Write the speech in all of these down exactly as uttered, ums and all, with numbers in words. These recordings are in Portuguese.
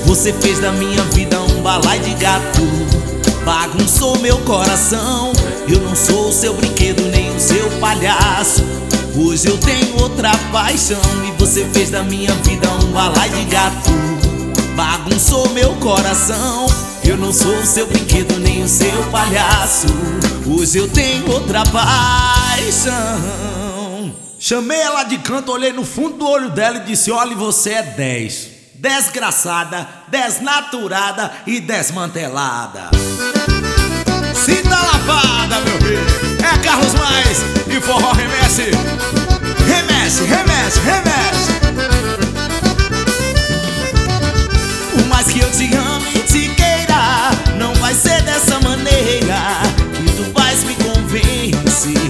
Você fez da minha vida um balai de gato, bagunçou meu coração. Eu não sou o seu brinquedo nem o seu palhaço. Hoje eu tenho outra paixão. E você fez da minha vida um balai de gato, bagunçou meu coração. Eu não sou o seu brinquedo nem o seu palhaço. Hoje eu tenho outra paixão. Chamei ela de canto, olhei no fundo do olho dela e disse: olha, você é dez. Desgraçada, desnaturada e desmantelada. Sinta a lapada, meu filho. É Carlos Mais e forró remece. Remece, remece, remesse. Por mais que eu te ame e te queira, não vai ser dessa maneira que tu vais me convencer.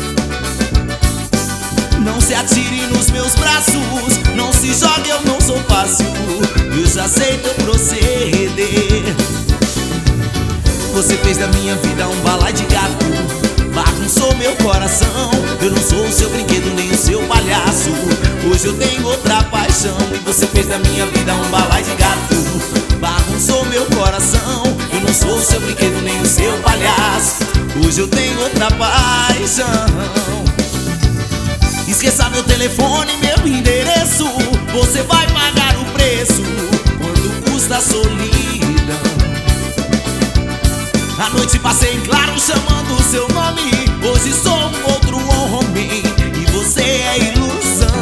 Não se atire nos meus braços, não se jogue, eu não sou fácil. Eu já sei teu proceder. Você fez da minha vida um balai de gato, bagunçou meu coração. Eu não sou o seu brinquedo nem o seu palhaço. Hoje eu tenho outra paixão. E você fez da minha vida um balai de gato, bagunçou meu coração. Eu não sou o seu brinquedo nem o seu palhaço. Hoje eu tenho outra paixão. Esqueça meu telefone, meu endereço. Você vai pagar o preço quando custa a solidão. À noite passei em claro chamando o seu nome. Hoje sou um outro homem e você é ilusão.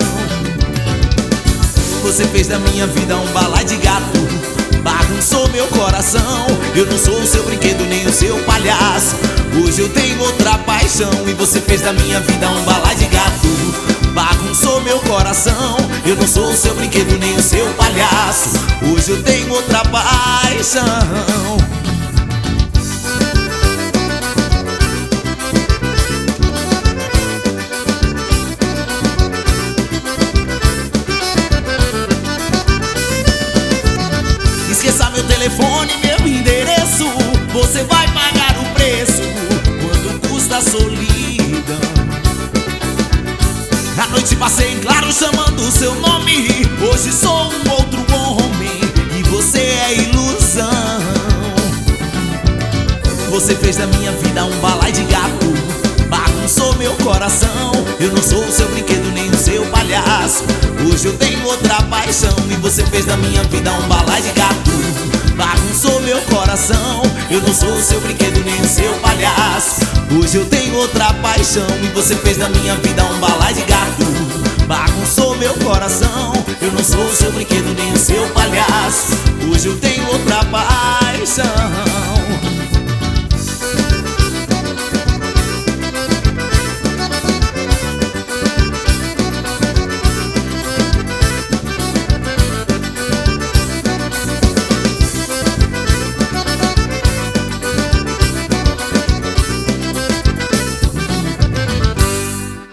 Você fez da minha vida um balai de gato, bagunçou meu coração. Eu não sou o seu brinquedo nem o seu palhaço. Hoje eu tenho outra paixão. E você fez da minha vida um balai de gato, bagunçou meu coração. Eu não sou o seu brinquedo nem o seu palhaço. Hoje eu tenho outra paixão. Esqueça meu telefone, meu endereço. Você vai pagar o preço quando custa a solidão. À noite passei em claro chamando o seu nome. Hoje sou um outro homem e você é ilusão. Você fez da minha vida um balai de gato, bagunçou meu coração. Eu não sou o seu brinquedo nem o seu palhaço. Hoje eu tenho outra paixão. E você fez da minha vida um balai de gato, bagunçou meu coração. Eu não sou o seu brinquedo nem o seu palhaço. Hoje eu tenho outra paixão. E você fez da minha vida um balai de gato, bagunçou meu coração. Eu não sou o seu brinquedo nem o seu palhaço. Hoje eu tenho outra paixão.